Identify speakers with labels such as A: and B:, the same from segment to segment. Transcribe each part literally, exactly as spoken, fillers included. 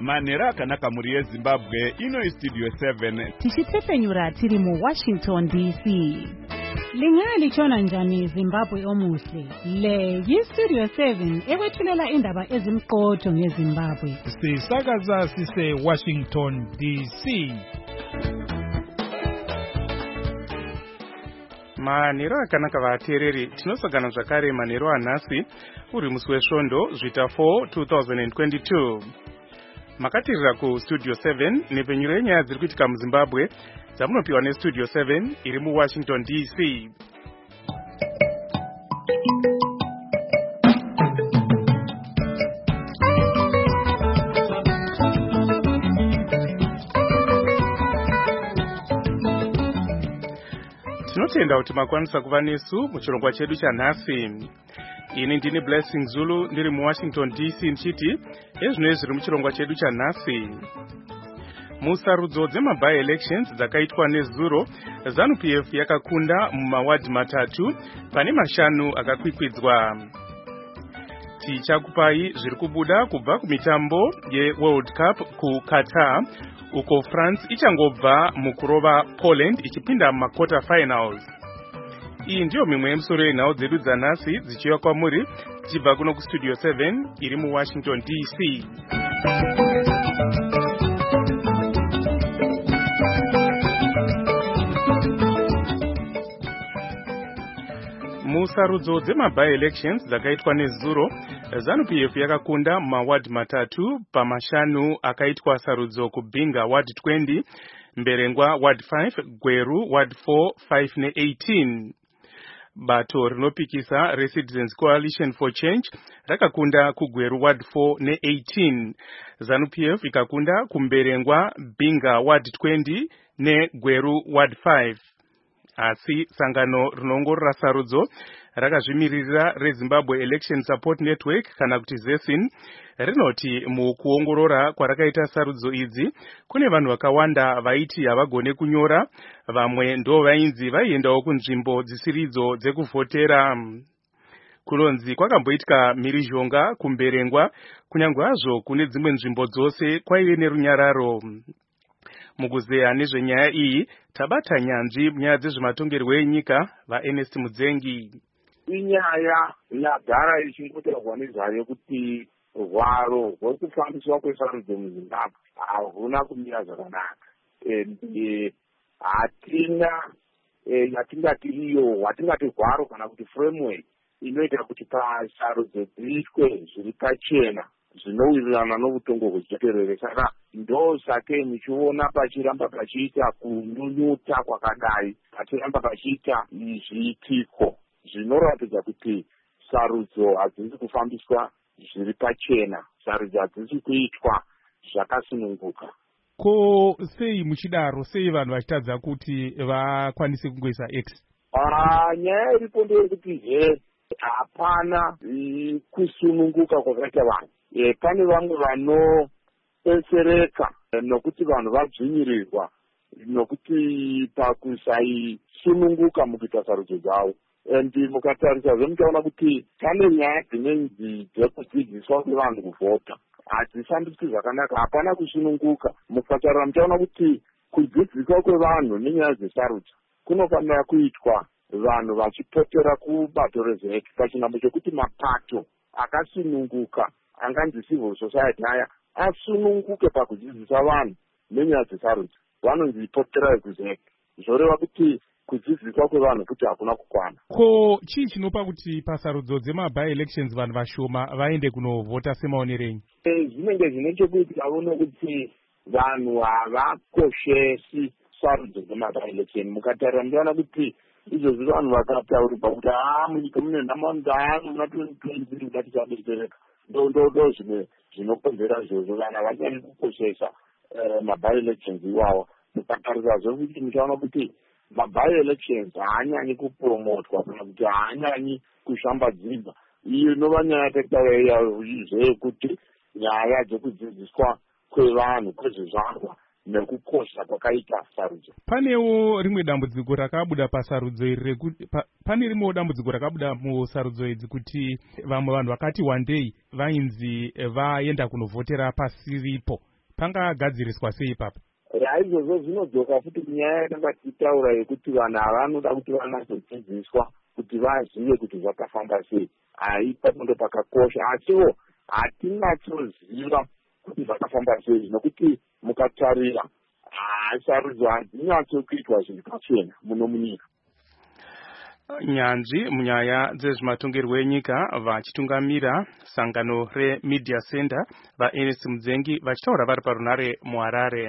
A: manhero akanaka muri yezimbabwe. Ino istudio seven
B: tichitsepenyura tiri mu Washington D C. Lingali chona njani Zimbabwe omuhle. Le yistudio seven ekwethulela indaba ezimqotho ngeZimbabwe.
C: Sisakaza sise Washington D C.
D: Manhero akanaka vateereri, tinosangana zvakare manhero anhasi uri musi wesvondo zvita four two thousand twenty-two. Makatirira ku studio seven nepenyuro yenyaya dziri kuitika muZimbabwe dzamunopiwa nestudio seven iri mu Washington D C. Tinotenda kuti makwanisa kuva nesu muchirongwa chedu chanhasi. Ini ndini Blessing Zulu ndiri mu Washington D C nchiti ezvino zviri muchirongwa chedu chanhasi. Musarudzo dzema-by elections dzakaitwa nezuro, ZANU P F yakakunda mumawadhi matatu pane mashanu akakwikwidzwa. Tichakupai zviri kubuda kubva kumitambo yeWorld Cup ku Qatar, uko France ichangobva mukurova Poland ichipinda mumaquarter finals. Iyi ndiyo mimwe yemusoro yenhau dzedu dzanhasi dzichiuya kwamuri tichibva kuno kustudio seven iri mu Washington D C. Musarudzo dzema-by elections dzakaitwa nezuro, ZANU P F yakakunda mumawadhi matatu pamashanu akaitwa sarudzo kubhinga ward twenty, Mberengwa ward five, Gweru ward four, five ne eighteen. Bato rinopikisa reCitizens Coalition for Change rakakunda kuGweru ward four ne eighteen. ZANU P F ikakunda kuMberengwa Bhinga ward twenty ne Gweru ward five. Asi sangano rinongorora sarudzo rakazvimirira reZimbabwe Election Support Network kana kuti ZESIN rinoti mukuongorora kwarakaita sarudzo idzi kune vanhu vakawanda vaiti havagone kunyora, vamwe ndo vainzi vaiendawo kunzvimbo dzisiridzo dzekuvhotera. Kulonzi kwakamboitika mhirizhonga kuMberengwa, kunyange hazvo kune dzimwe nzvimbo dzose kwaive nerunyararo. Mukuzeya nezvenyaya iyi tabata nyanzvi munyaya dzezvematongerwo enyika vaErnest Mudzengi.
E: Inyaya yagara ichingotaurwa nezvayo kuti hwaro hwekufambiswa kwesarudzo muZimbabwe hahuna kumira zvakanaka. Hatina yatingati iyo hatingati hwaro kana kuti framework inoita kuti pasarudzo dziitwe zviri pachena zvinowirirana nobutongo hwechikerere. Saka ndo sake muchiona pachiramba pachiita kunyunyuta kwakadai, pachiramba pachiita zviitiko zvinoratidza kuti sarudzo hadzisi kufambiswa zviri pachena, sarudzo hadzisi kuitwa zvakasununguka.
C: Ko sei muchidaro, sei vanhu vachitadza kuti vakwanise kungoisa X?
E: Ah, nyaya iripo ndeyekuti he hapana kusununguka kwakaita vanhu. E, pane vamwe vanopensereka nokuti vanhu vadzvinyirirwa nokuti pakusaisununguka mukuita sarudzo dzavo. And mukatarisa zvemuchaona kuti pane nyaya dzinenzi dzekudzidziswa kwevanhu kuvhota hadzifambiswi zvakanaka, hapana kusununguka. Mukatarira muchaona kuti kudzidziswa kwevanhu nenyaya dzesarudzo kunofanira kuitwa vanhu vachipotera kubato rezvek pachinhambo chokuti mapato akasununguka anganzi civil society aya asununguke pakudzidzisa vanhu nenyaya dzesarudzo, vanonzi potera kuzek. Zvoreva kuti kudzidziswa kwevanhu kuti hakuna kukwana.
C: Ko chii chinopa kuti pasarudzo dzema-by elections vanhu vashoma vaende kunovhota semaonerenyi?
E: E, zvinenge zvine chekuti aone kuti vanhu havakoshesi sarudzo dzema-by election. Mukatarira munoona kuti izvozvi vanhu vakataurirwa kuti haa munyika mune nhamaunda anu muna twenty twenty kuti tisadetsereka. Ndo ndo ndo zvimwe zvinokonzera izvozvo, vanhu havanyanye kukoshesa ma-by elections iwawo. Mukatarisa zvokuti muchaona kuti ma-by elections haanyanyi kupromotwa kana kuti haanyanyi kushambadzirwa. Iyo inova nyaya takitauya zveyekuti nyaya dzekudzidziswa kwevanhu kwezvizvarwa nekukosha kwakaita sarudzo.
C: Panewo rimwe dambudziko rakabuda pasarudzo iri rekuti pa, pane rimwewo dambudziko rakabuda musarudzo idzi kuti vamwe vanhu vakati wandei vainzi vaenda kunovhotera pasiripo. pangagadziriswa sei ipapo?
E: Izvozvo zvinodzoka futi kunyaya yakanga tichitaura yekuti vanhu vanoda kuti vanatsodzidziswa kuti vazive kuti zvakafamba sei. Ipapo ndo pakakosha, asiwo hatinatsoziva kuti zvakafamba sei, nokuti mukatarira sarudzo hadzinyatsokuitwa zvinhu pachena muno munyika.
D: Nyanzvi munyaya dzezvematongerwo enyika vachitungamira sangano reMedia Center vaEnesi Mudzengi vachitaura vari parunare muHarare.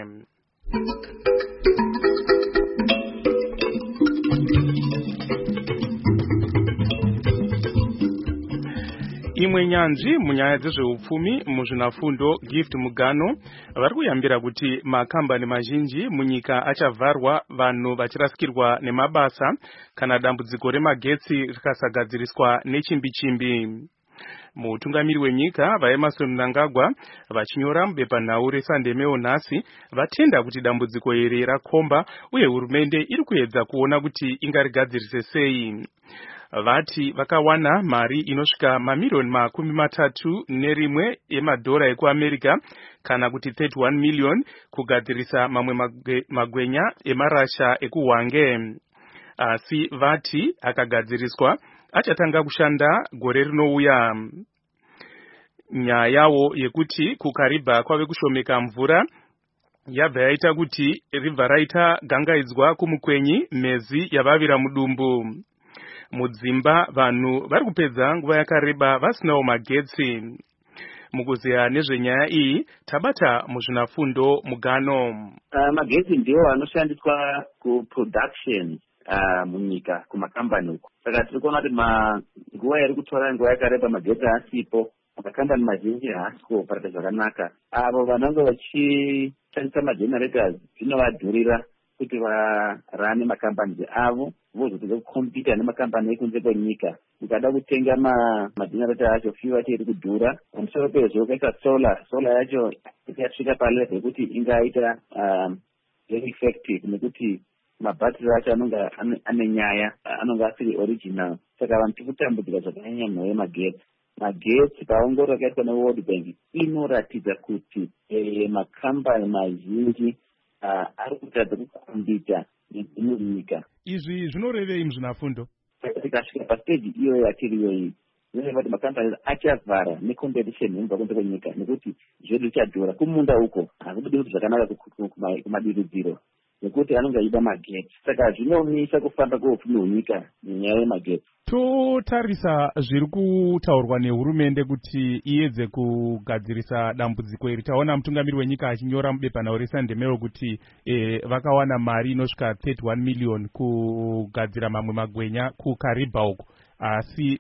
D: Imwe nyanzvi munyaya dzezveupfumi muzvinafundo Gift Mugano vari kuyambira kuti makambani mazhinji munyika achavharwa, vanhu vachirasikirwa nemabasa kana dambudziko remagetsi rikasagadziriswa nechimbi-chimbi. Mutungamiri wenyika vaEmmerson Mnangagwa vachinyora mubepanhau reSunday Mail nhasi vatenda kuti dambudziko iri rakomba uye hurumende iri kuedza kuona kuti ingarigadzirise sei. Vati vakawana mari inosvika mamilioni makumi matatu nerimwe emadhora ekuAmerica kana kuti thirty one million kugadzirisa mamwe magwenya emarasha ekuHwange. Asi vati akagadziriswa achatanga kushanda gore rinouya. Nyaya yawo yekuti kuKariba kwave kushomeka mvura yabva yaita kuti ribva raita gangaidzwa kumukwenyi mezi yavavira mudumbu. Mudzimba vanhu vari kupedza nguva yakareba vasinawo magetsi. Mukuziya nezvenyaya iyi tabata muzvinafundo Mugano.
F: Uh, magetsi ndiwo anoshandiswa kuproduction uh, munyika kumakambani uko. Saka tiri kuona kuti nguva iri kutora nguva yakareba magetsi asipo, makambani mazhinji haasiko parata zvakanaka. Avo vanenge vachishandisa magenerators zvinovadhurira kuti varane makambani avo vozotodza kukompita nemakambani ekunze kwenyika. Ukada kutenga magenerator acho fiwa iri kudhura. Pamusoro pezvo kaita solar, solar yacho ikasvika palevel yekuti ingaita um, very effective nekuti mabhatiri acho anonga ane nyaya, anonga asiri original. Saka vanhu tiri kutambudzika zvakanyanya mhau yemagetsi. Magetsi paongororo yakaitwa neWorld Bank inoratidza kuti eh, makambani mazhinji uh, ari kutadza kukombita nedzimwe nyika.
C: Izvi zvinorevei muzvinafundo?
F: Saka tikasvika pastage iyoyo yatiriyo iyi, zvinoreva kuti makambani achavhara necompetition inobva kunze kwenyika nekuti zvedu zvichadhura. Kumunda uko hakudi kuti zvakanaka kumadiridziro nekuti anonga aida magetsi. Saka zvinomisa kufamba kweupfumi hwenyika nenyaya yemagetsi.
C: Totarisa zviri kutaurwa nehurumende kuti iedze kugadzirisa dambudziko iri. Taona mutungamiri wenyika achinyora mubepanhau reSunday Mail kuti eh, vakawana mari inosvika thirty one million kugadzira mamwe magwenya kuKariba uko, asi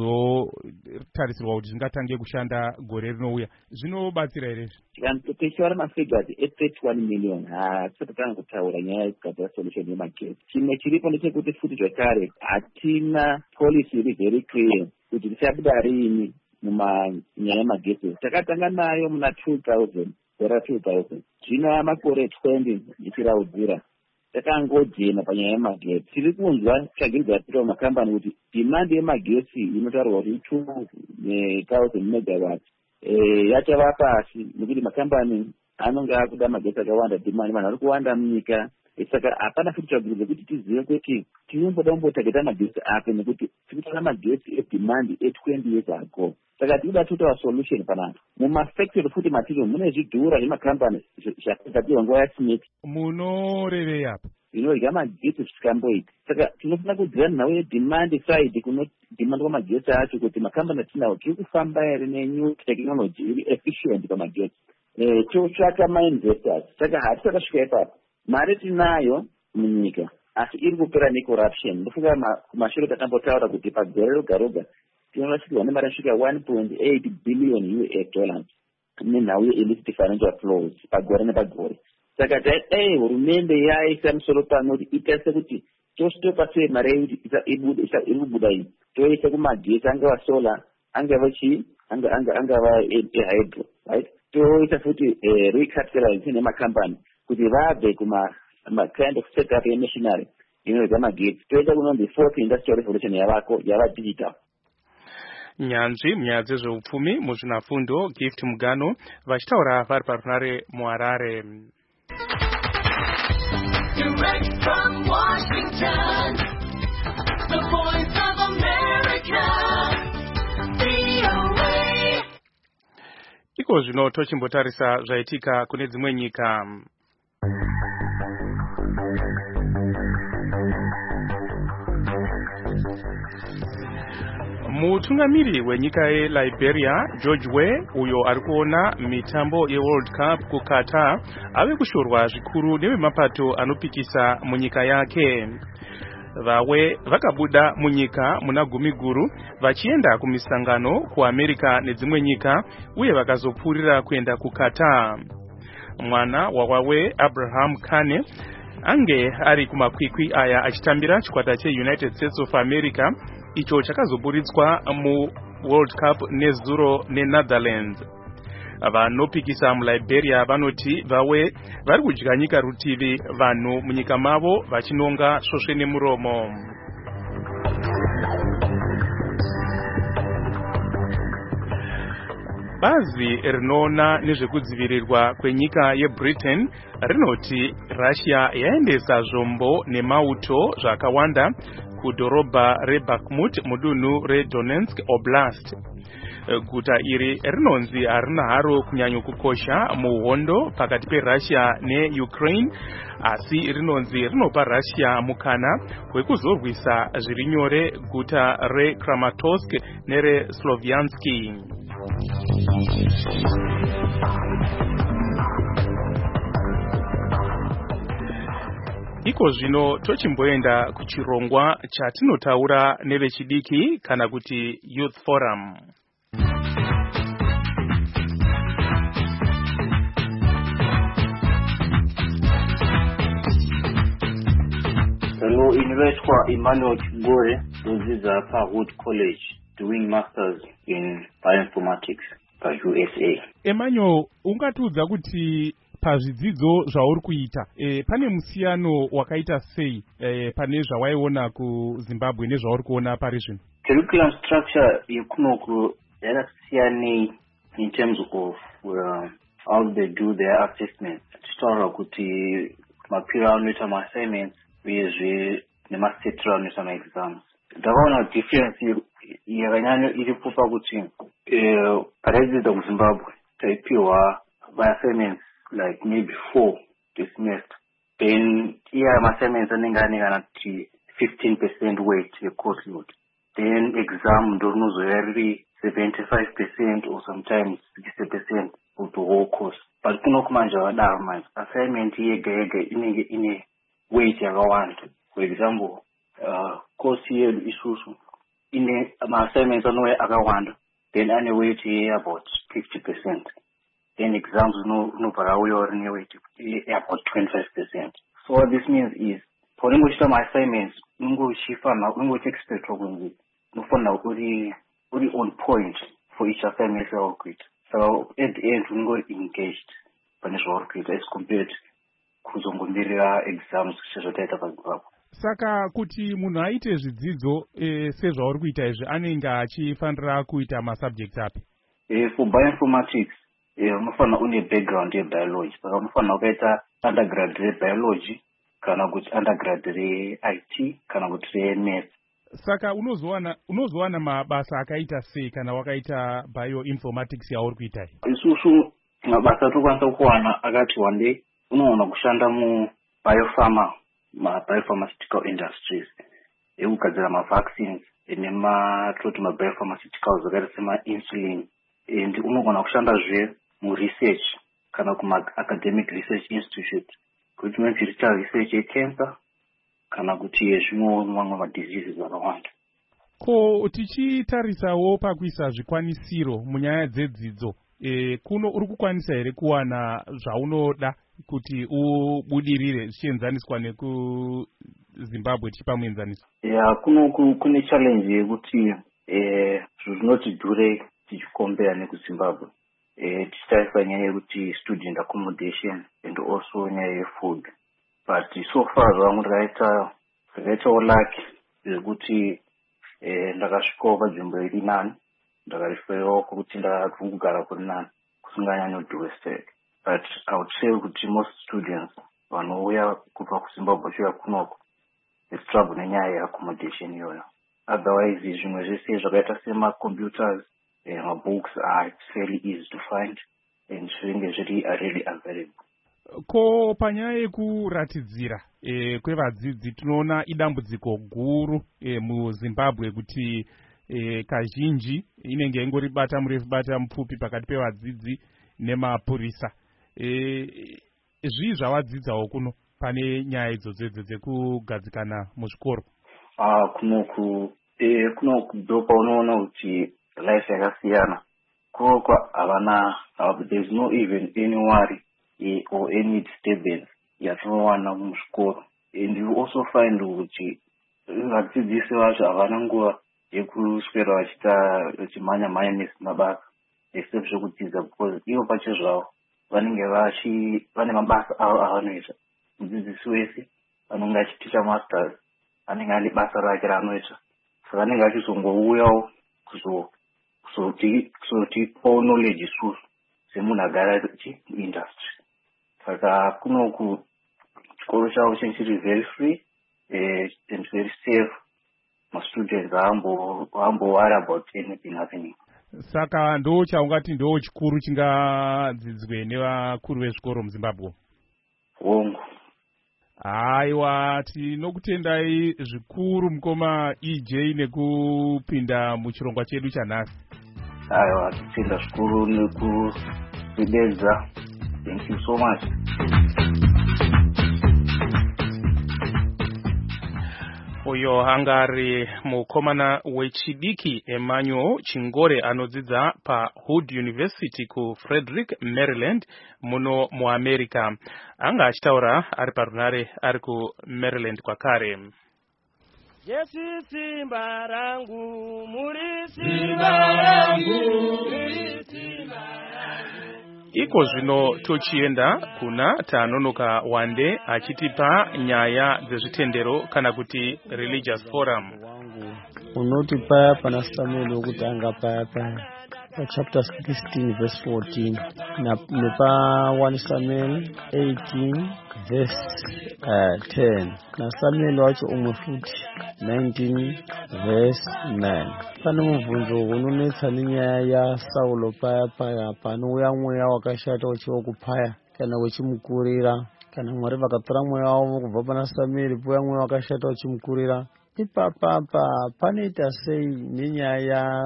C: zvichizotarisirwa kuti zvingatange kushanda gore rinouya. Zvinobatsira here?
F: Tichiwana mafigures e-thirty one million hatisatotanga kutaura nyaya yekugadzira solution yemagetsi. Chimwe chiripo ndechekuti futi zvekare hatina policy iri very clear kuti tichabuda rini mumanyaya yemagetsi. Takatanga nayo muna two thousand, gora two thousand. Zvino makore twenty ichiraudzira. Takangojena panyaya yemagetsi. Tiri kunzwa tsvagidzo yapita mumakambani kuti demand yemagetsi inotaurwa kuti two thousand megawatts eh yachava pasi nekuti makambani anonga akuda magetsi akawanda, demand vanhu vari kuwanda munyika. Saka hapana futi tsvagidzo kuti tizive kuti tinomboda kumbotageta magetsi api nekuti tikutora magetsi edemand e-twenty years ago. Saka tikuda totaura solution panapa. Mumafactory futi matirial mune zvidhura nemakambani zvakagadzirwa nguva yaSmith.
C: Munorevei apa?
F: Zvinorya magetsi zvisingamboiti. Saka tinofana kudzira nhau yedemand side kuno demand kwamagetsi acho kuti makambani atinawo tiri kufamba here nenew technology iri efficient pamagetsi. Eh, totsvaka mainvestors. Saka hatisakasvika ipapo. Mari tinayo munyika asi iri kupera necorruption. Ndofunga kumashure takambotaura kuti pagore roga roga tinorashikirwa nemari inosvika one point eight billion U S dollars nenhau ye-illicit financial flows pagore nepagore. Saka dai hurumende yaisa musoro pano kuti itarise kuti tositopa sei mari yekuti iri kubuda iyi toisa kumagetsi angava solar, angava chii, angava ehydro, right? Toisa futi recapitalize nemakambani kuti vabve kuma kind of setup yemachinery inoita magetsi. Toita kunonzi fourth industrial revolution yavako yava digital.
D: nyanzvi munyaya dzezveupfumi muzvinafundo Gift Mugano vachitaura vari parunare muHarare.
G: Direct from Washington, the voice of America, V O A.
D: Iko zvino tochimbotarisa zvaitika kune dzimwe nyika. Mutungamiri wenyika yeLiberia George Weah uyo arikuona mitambo yeWorld Cup kuKatar ave kushorwa zvikuru nevemapato anopikisa munyika yake. Vawe vakabuda munyika muna gumi guru vachienda kumisangano kuAmerica nedzimwe nyika uye vakazopfuurira kuenda kuKatar. Mwana waWawe Abraham Kane ange ari kumakwikwi aya achitambira chikwata cheUnited States of America icho chakazoburitswa mu World Cup nezuro neNetherlands. Vanopikisa muLiberia vanoti vawe vari kudya nyika rutivi vanhu munyika mavo vachinonga svosve nemuromo. Bazi rinoona nezvekudzivirirwa kwenyika yeBritain rinoti Russia yaendesa zvombo nemauto zvakawanda kudhorobha reBakhmut mudunhu reDonetsk Oblast. Guta iri rinonzi harina haro kunyanyokukosha muhondo pakati peRussia neUkraine, asi rinonzi rinopa Russia mukana wekuzorwisa zviri nyore guta reKramatorsk nereSloviansk. Iko zvino tochimboenda kuchirongwa chatinotaura nevechidiki kana kuti Youth Forum.
H: Hello, inoitwa Emmanuel Kigore, ndodzidza paHood College doing masters in bioinformatics paU S A.
C: Emmanuel, ungatiudza kuti pazvidzidzo zvauri kuita e, pane musiyano wakaita sei e, pane zvawaiona kuZimbabwe nezvauri kuona pari zvino?
H: Curriculum structure yekunoku yakasiyanei in terms of uh, how they do their assessment. Tichitaura kuti mapiro anoita ma-assignments uyezve nemasetiro anoita ma-exams. Ndakaona difference yakanyanya iripo pakuti paraidzidza kuZimbabwe taipiwa ma-assignments like maybe four this semester. Then here ma-assignments anenge ane kana kuti fifteen percent weight ye-course load. Then exam ndo rinozoya riri seventy-five percent or sometimes sixty percent of the whole course. But kuno kumanja vadaro manje assignment yega yega inenge ine weight yakawanda. For example, uh, course yedu isusu ine ma-assignments anouya akawanda, then ane weight ye about fifty percent. Then exams no no parauya or ne weight about twenty-five percent. So what this means is for ungochita ma-assignments ungochifana ungochiexpectwa kunzi unofana uri uri on point for each assignment yauri kuita. So at the end unenge engaged pane zvauri kuita as compared kuzongomirira exams sezvataita paZimbabwe.
C: Saka kuti munhu aite zvidzidzo e, sezvauri kuita izvi anenge achifanira kuita masubject api?
H: E, for bioinformatics unofanira une background yebiology. Saka unofanira kuita undergrad rebiology kana kuti undergrad reI T kana kuti reMaths.
C: Saka unozowana unozowana mabasa akaita sei kana wakaita bioinformatics yauri kuita?
H: Isusu mabasa tokwanisa kuwana akati one day unoona kushanda mu biopharma ma biopharmaceutical industries ekugadzira ma-vaccines nematoti ma-biopharmaceuticals akaita sema-insulin, and unogona kushandazve mu-research kana kuma-academic research institute kuti unoita research yecancer kana kuti yezvimwe mamwe ma-diseases akawanda.
C: Ko tichitarisawo pakuisa zvikwanisiro munyaya dzedzidzo, e, kuno uri kukwanisa here kuwana zvaunoda kuti ubudirire zvichienzaniswa nekuZimbabwe tichipamuenzaniso?
H: Ya, kuno kune challenge yekuti eh zvinoti dhure tichikombera nekuZimbabwe. Eh tichitarisa nyaya yekuti student accommodation and also nyaya yefood. But so far zvangu ndakaita ndakaita lucky yekuti eh ndakasvikawo panzvimbo iri nani ndakareferawo kuti ndakugara kuri nani kusinganyanyodhuweseke. But I would say kuti most students vanouya kubva kuZimbabwe vachiuya kunoko it's trouble nenyaya yeaccommodation iyoyo. Otherwise zvimwe zvese zvakaita semacomputers mabooks are fairly easy to find and zvinenge zviri really available.
C: Ko panyaya yekuratidzira e, kwevadzidzi tinoona idambudziko guru e, muZimbabwe kuti e, kazhinji inenge ingori bata murefu bata mupfupi pakati pevadzidzi nemapurisa. E, zvii zvawadzidzawo kuno pane nyaya idzodzo dzekugadzikana muzvikoro?
H: Ah, kunoku e, kunoku ndopa unoona kuti life yakasiyana. Kunoko havana, there's no even any worry or any disturbance yatinowana muzvikoro. And you also find kuti vadzidzisi vacho havana nguva yekuswera vachita vachimhanya mhanya nezimabasa except zvekudzidza because ivo pacho zvavo vanenge vachi vane mabasa avo avanoita. Mudzidzisi wese anenge achiticha masters anenge ane basa rake raanoita, saka anenge achizongouyawo kuzotipawo knowledge isusu semunhu agara muindustry. Saka kunoku chikoro chavo chiri very free uh, and very safe. Mastudents hambo worry about anything happening.
C: Saka ndo chaungati ndo chikuru chingadzidzwe nevakuru vezvikoro muZimbabwe?
H: Hongu.
C: Aiwa, tinokutendai zvikuru mukoma E J nekupinda muchirongwa chedu chanhasi.
H: Aiwa, titenda zvikuru nekuzvidedza. Thank you so much.
D: Uyo hangari mukomana wechidiki Emmanuel Chingore anodzidza paHood University ku Frederick, Maryland muno muAmerica. Anga achitaura ari parunare ari ku Maryland kwakare.
I: Yesu simba rangu, muri simba rangu, muri simba rangu.
D: Iko zvino tochienda kuna Tanonoka Wande achitipa nyaya dzezvitendero kana kuti religious forum.
J: Unoti paya pana Samuel wokutanga paya paya pa chapter sixteen verse fourteen na nepa one Samuel eighteen verse uh, ten na Samuel wacho umwe futi nineteen verse nine. Pane mubvunzo unonetsa nenyaya ya Saulo paya paya panouya mweya wakashata uchiwa kupaya kana wechimukurira, kana Mwari vakatora mweya wavo kubva pana Samuel pouya mweya wakashata uchimukurira. Ipapapa panoita sei nenyaya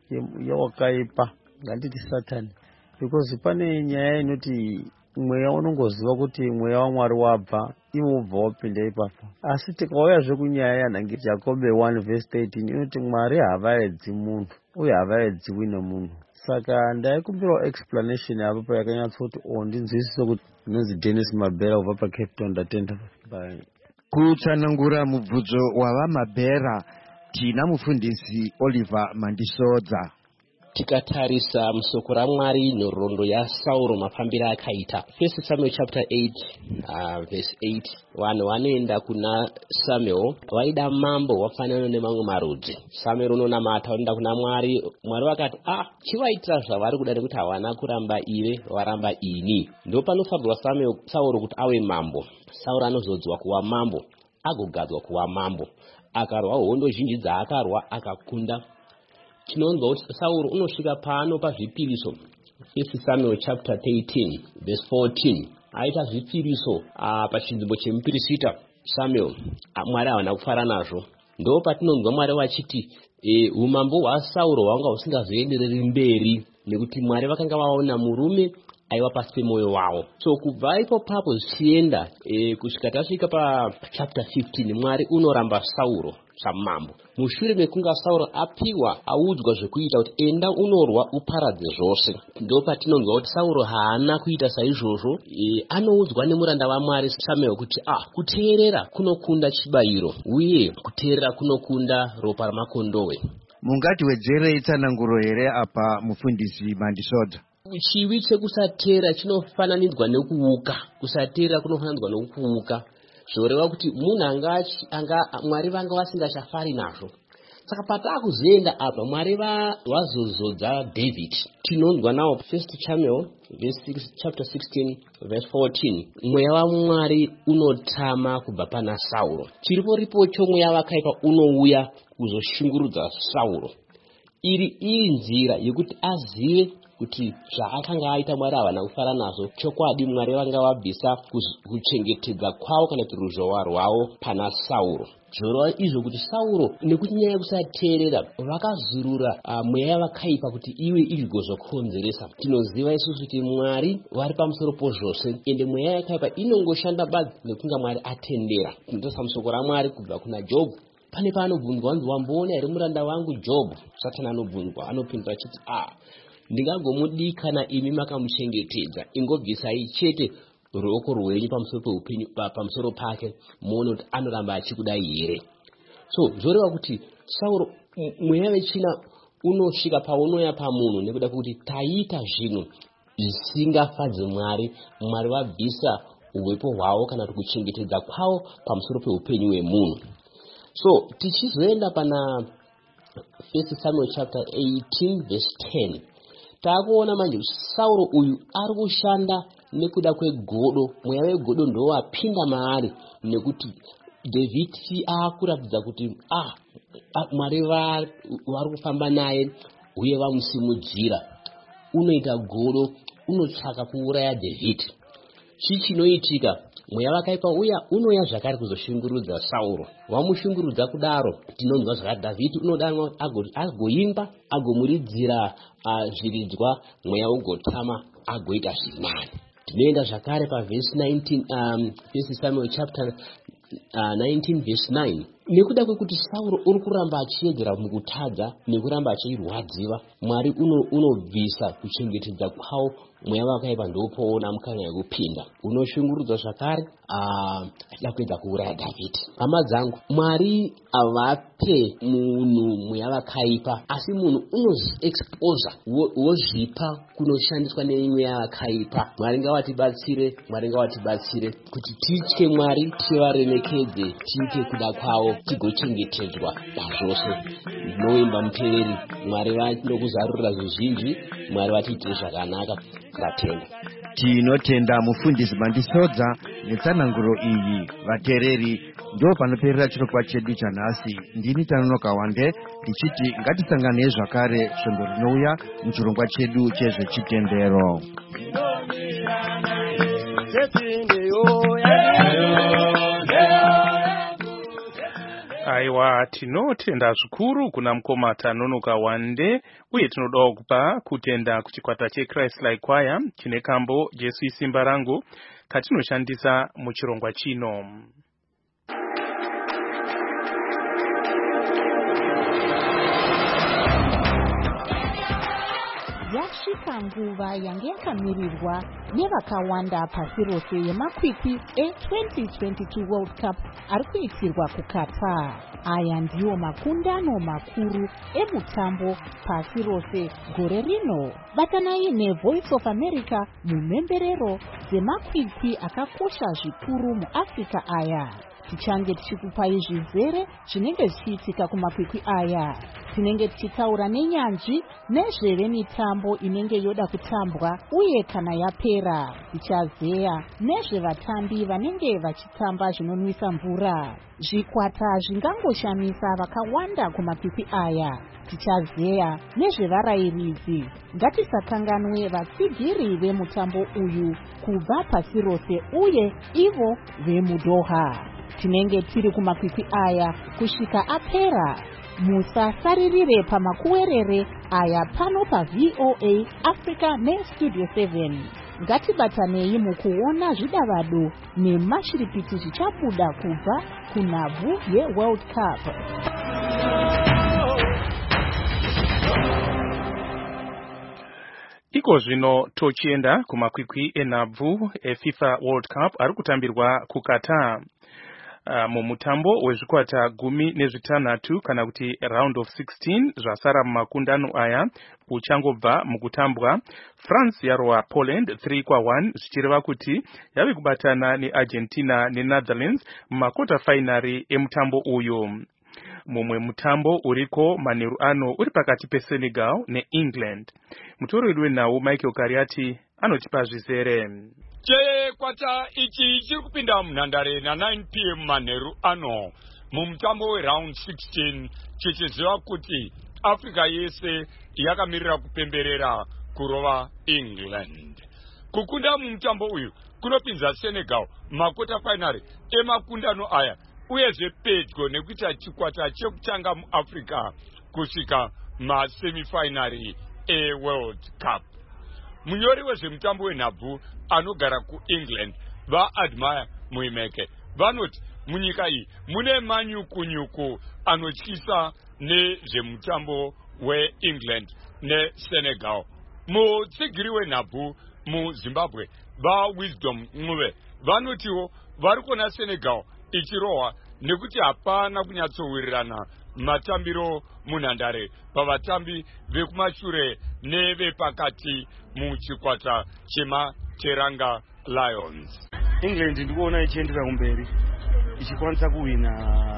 J: yawakaipa nganditi Satani? Because pane nyaya inoti mweya unongoziva kuti mweya waMwari wabva iwo ubva wapinda ipapo. Asi tikauyazve kunyaya yanhangi Jakobe one verse thirteen inoti Mwari havaedzi munhu uye havaedziwi nemunhu. Saka ndaikumbirawo explanation yapo payakanyatsoti o ndinzwisise kuti inonzi Dennis Mabera ubva paCape Town. Ndatenda. Bye.
K: Kutsanangura mubvudzo wavamabhera tina mufundisi Oliver Mandisodza.
L: Tikatarisa musoko raMwari nhoroondo yaSauro mafambiro akaita. First Samuel chapter eight uh, verse eight. Vanhu vanoenda kuna Samuel vaida mambo wafanana nemamwe marudzi. Samuel unonamata unoenda kuna Mwari. Mwari vakati ah chivaitira zvavari kuda nekuti havana kuramba ive varamba ini. Ndo panofadzwa Samuel Sauro kuti ave mambo. Sauro anozodzwa kuva mambo agogadzwa kuva mambo. Akarwa hondo zhinji dzaakarwa akakunda. Tinonzwa kuti Sauro unosvika pano pazvipiriso. First Samuel chapter thirteen verse fourteen. Aita zvipiriso uh, pachinzvimbo chemupirisita Samuel. Mwari havana kufara nazvo. Ndo patinonzwa Mwari vachiti e, umambo hwaSauro hwanga husingazoendereri mberi nekuti Mwari vakanga vaona murume aiva pasi pemwoyo wavo. So kubva ipo papo zvichienda e, kusvika tasvika pa chapter fifteen Mwari unoramba Sauro samambo. Mushure mekunga Sauro apiwa audzwa zvekuita kuti enda unorwa uparadze zvose. Ndo patinonzwa kuti Sauro haana kuita saizvozvo. E, anoudzwa nemuranda waMwari Samuel kuti ah kuteerera kunokunda chibayiro uye kuteerera kunokunda ropa ramakondowe.
K: Mungati wedzerei tsananguro here apa mufundisi Mandisodza?
L: Chivi chekusatera chinofananidzwa nekuuka. Kusatera kunofananidzwa nekuuka. Zvoreva kuti munhu anga anga Mwari vanga vasingachafari nazvo. saka patakuzoenda apa Mwari wazozodza David tinonzwa nawo First Samuel verse six, chapter sixteen verse fourteen mweya waMwari unotama kubva pana Sauro chiripo ripocho mweya wakaipa unouya kuzoshungurudza Sauro iri iri nzira yekuti azive kuti zvaakanga aita Mwari havana kufara nazvo chokwadi Mwari vanga vabvisa kuchengetedza kwavo kana kuti ruzhowa rwavo pana Sauro zvorova izvo kuti Sauro nekuti nyaya yekusateerera vakazurura uh, mweya vakaipa kuti iwe igozokonzeresa. Tinoziva isusu kuti Mwari vari pamusoro pozvose ende mweya yakaipa inongoshanda badzi nekunga Mwari atendera. Tinotarisa musoko raMwari kubva kuna Jobho. Pane paanobvunzwa anzi wamboona here muranda wangu Jobho? Satani anobvunzwa anopindura achiti ah ndingangomudikana imi makamuchengetedza ingobvisai chete ruoko rwenyu pamusoro peupenyu pamusoro pake muone kuti anoramba achikudai here. So zvoreva kuti Sauro mweya wechina unosvika paunoya pamunhu nekuda kuti taita zvinhu zvisingafadze Mwari. Mwari wabvisa uwepo hwavo kana kuti kuchengetedza kwavo pamusoro peupenyu hwemunhu. So tichizoenda pana First Samuel chapter eighteen verse ten takuona manje Sauro uyu ari kushanda nekuda kwegodo. Mweya wegodo ndo wapinda maari nekuti David akuratidza kuti ah Mwari vari kufamba naye uye vamusimudzira. Unoita godo unotsvaka kuuraya David. Chichinoitika mweya wakaipa uya unoya zvakare kuzoshungurudza Sauro. Wamushungurudza kudaro tinonzwa zvakati David unodanwa agoimba agomuridzira zviridzwa mweya ugotama agoita zviri nani. Tinoenda zvakare paverse nineteen um, First Samuel chapter uh, nineteen verse nine. Nekuda kwekuti Sauro uri kuramba achiedzera mukutadza nekuramba achirwadziwa Mwari unobvisa uno kuchengetedza kwawo mweya wakaipa ndopoona mukana yekupinda unoshungurudzwa zvakare achida kuedza kuuraya David. Hama dzangu Mwari avape munhu mweya wakaipa asi munhu unoexposa wozvipa kunoshandiswa nemweya wakaipa. Mwari ngavatibatsire Mwari ngavatibatsire kuti titye Mwari tivaremekedze tiite kuda kwawo tigochengetedzwa pazvose. Noimba muteereri Mwari vanokuzarurira zvizhinji Mwari vatiitire zvakanaka tatenda.
K: Tinotenda mufundisi Mandisodza netsananguro iyi. Vateereri ndo panoperera chirongwa chedu chanhasi. Ndini Tanonoka Wande ndichiti ngatisangane zvakare svondo rinouya muchirongwa chedu chezvechitendero.
D: Aiwa tinotenda zvikuru kuna mukoma Tanonoka Wande uye tinodawo kupa kutenda kuchikwata cheChrist Like Choir chine kambo Jesu isimba rangu katinoshandisa muchirongwa chino.
B: Yasvika nguva yange yakamirirwa nevakawanda pasi rose yemakwikwi e-twenty twenty-two World Cup ari kuitirwa kuQatar. Aya ndiwo makundano makuru emutambo pasi rose gore rino. Batanai neVoice of America mumhemberero dzemakwikwi akakosha zvikuru muAfrica aya. Tichange tichikupai zvizere zvinenge zvichiitika kumakwikwi aya. Tinenge tichitaura nenyanzvi nezvevemitambo inenge yoda kutambwa uye kana yapera. Tichazeya nezvevatambi vanenge vachitamba zvinonwisa mvura. Zvikwata zvingangoshamisa vakawanda kumakwikwi aya. Tichazeya nezvevarairidzi. Ngatisakanganwe vatsigiri vemutambo uyu kubva pasi rose uye ivo vemuDoha. Tinenge tiri kumakwikwi aya kusvika apera. Musasaririre pamakuwerere aya pano pa V O A Africa neStudio seven. Ngatibatanei mukuona zvidavado nemashiripiti zvichabuda kubva kunhabvu yeWorld Cup.
D: Iko zvino tochienda kumakwikwi enhabvu eFIFA World Cup ari kutambirwa kuQatar. Uh, mumutambo wezvikwata gumi nezvitanhatu kana kuti round of sixteen zvasara mumakundano aya uchangobva mukutambwa. France yarwa Poland three kwa one zvichireva kuti yave kubatana neArgentina neNetherlands mumakota finari emutambo uyu. mumwe mutambo uriko manheru ano uri pakati peSenegal neEngland. Mutoro wedu wenawo Michael Kariati anotipa zvizere.
M: Chikwata ichi chiri kupinda munhandare na nine p m manheru ano mumutambo weround sixteen chichiziva kuti Africa yese yakamirira kupemberera kurova England. Kukunda mumutambo uyu kunopinza Senegal makota final emakundano aya uyezve pedyo nekuita chikwata chekutanga muAfrica kusvika masemifinari eWorld Cup. Munyori wezvemutambo wenhabvu anogara kuEngland vaAdmire Muimeke vanoti munyika iyi mune manyukunyuku anotyisa nezvemutambo weEngland neSenegal. Mutsigiri wenhabvu muZimbabwe vaWisdom Ncube vanotiwo vari kuona Senegal ichirohwa nekuti hapana kunyatsowirirana matambiro munhandare pavatambi vekumashure nevepakati muchikwata chemateranga Lions.
I: England ndikuona ichiendera kumberi ichikwanisa kuwina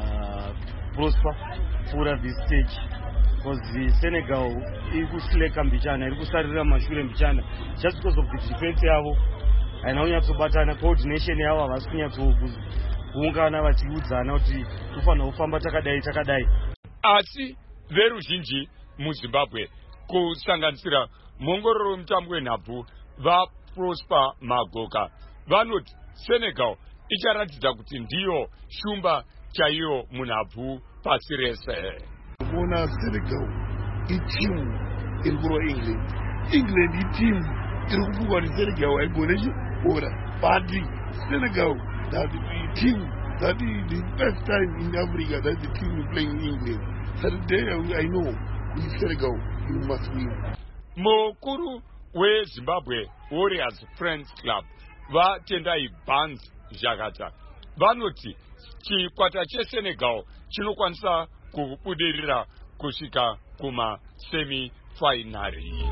I: prosper pfuura this stage because Senegal iri kusleka mbichana, iri kusarira mashure mbichana just because of the defense yavo haina kunyatsobatana, coordination yavo havasi kunyatsokuungana vachiudzana kuti tofanira kufamba takadai takadai.
M: Asi veruzhinji muZimbabwe kusanganisira muongororo wemutambo wenhabvu vaProsper Magoka vanoti Senegal icharatidza kuti ndiyo shumba chaiyo munhabvu pasi rese.
N: Kuona Senegal itimu iri kurwa England, England itimu iri kupfugwa neSenegal haigone chibhora, but Senegal that team that is the first time in Africa that the team is playing in England. So today I know with Senegal you must win.
M: Mukuru weZimbabwe Warriors Friends Club vatendai Barnes Zhagata vanoti chikwata cheSenegal chinokwanisa kubudirira kusvika kuma semifinari.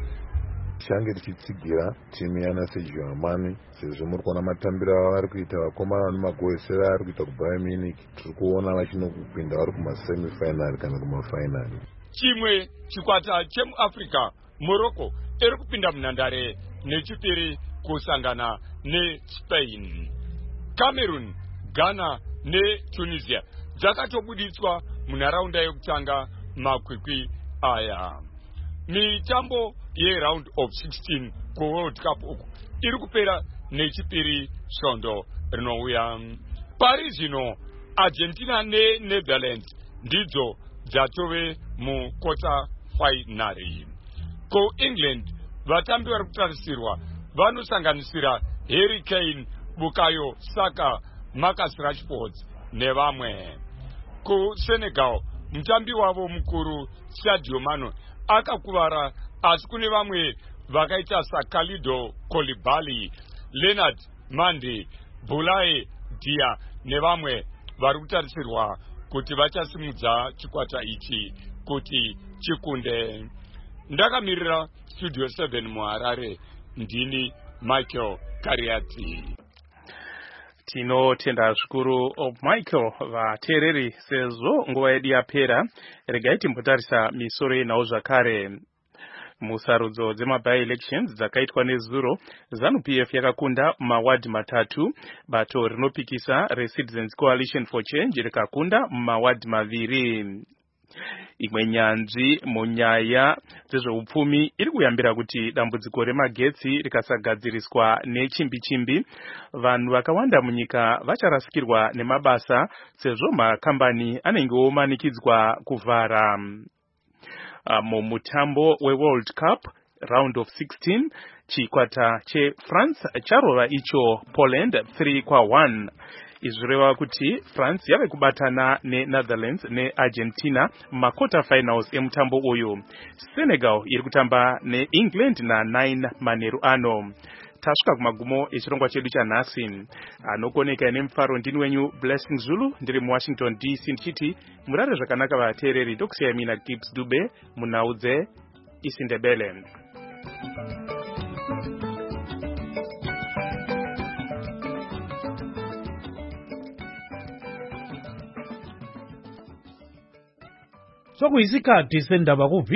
O: Change tichitsigira timu yana Sergio Amani sezvo muri kuona matambiro avo vari kuita, vakomana nemagoesera ari kuita kuBayern Munich, tiri kuona vachinokupinda vari kumasemifinari kana kumafinari.
M: Chimwe chikwata chemuAfrica Morocco iri kupinda munhandare nechipiri kusangana neSpain. Cameroon, Ghana neTunisia dzakatobuditswa munharaunda yekutanga makwikwi aya. Mitambo yeround of sixteen kuWorld Cup uku iri kupera nechipiri svondo rinouya. Pari zvino Argentina neNetherlands ndidzo dzatove mukota finari. KuEngland vatambi vari kutarisirwa vanosanganisira Harry Kane, Bukayo Saka, Marcus Rashford nevamwe. KuSenegal mutambi wavo mukuru Sadio Mane akakuvara, asi kune vamwe vakaita saKalido Koulibaly, Leonard Mande, Boulaye Dia nevamwe vari kutarisirwa kuti vachasimudza chikwata ichi kuti chikunde. Ndakamirira Studio seven muHarare, ndini Michael Kariati.
D: Tinotenda zvikuru Michael vateereri, sezvo nguva yedu yapera regai timbotarisa misoro yenhau zvakare. Musarudzo dzemaby elections dzakaitwa nezuro, ZANU P F yakakunda mumawadi matatu, bato rinopikisa reCitizens Coalition for Change rikakunda mumawadi maviri. Imwe nyanzvi munyaya dzezveupfumi iri kuyambira kuti dambudziko remagetsi rikasagadziriswa nechimbi chimbi, vanhu vakawanda munyika vacharasikirwa nemabasa sezvo makambani anenge omanikidzwa kuvhara. Mumutambo weWorld Cup round of sixteen chikwata cheFrance charova icho Poland three kwa one. Izvireva kuti France yave kubatana neNetherlands neArgentina makota finals emutambo uyu. Senegal iri kutamba neEngland na nine manheru ano. Tasvika kumagumo echirongwa chedu chanhasi. Anokoneka nemufaro ndini wenyu Blessing Zulu, ndiri muWashington D C ndichiti murare zvakanaka vateereri, ndokusiyai mina Gibbs Dube munhau dzeIsindebele.
P: sokuyisikhathi sendaba ku